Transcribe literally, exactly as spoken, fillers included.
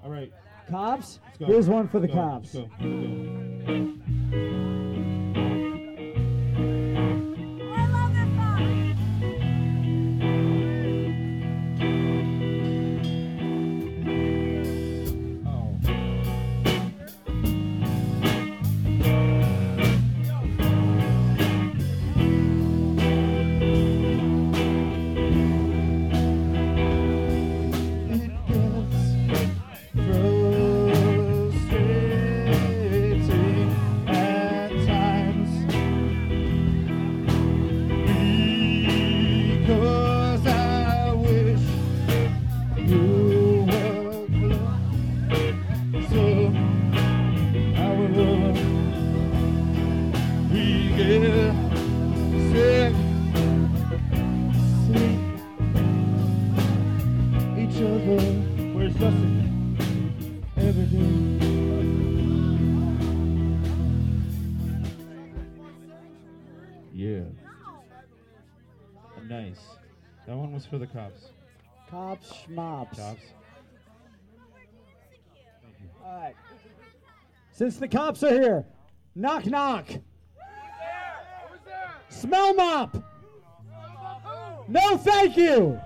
All right. Cops? Let's go. Here's one for the Let's go. cops. Let's go. Let's go. I love this song. Where's Justin? Every day. Yeah. Nice. That one was for the cops. Cops, schmops. Cops. All right. Since the cops are here, knock knock. Smell mop. No, thank you.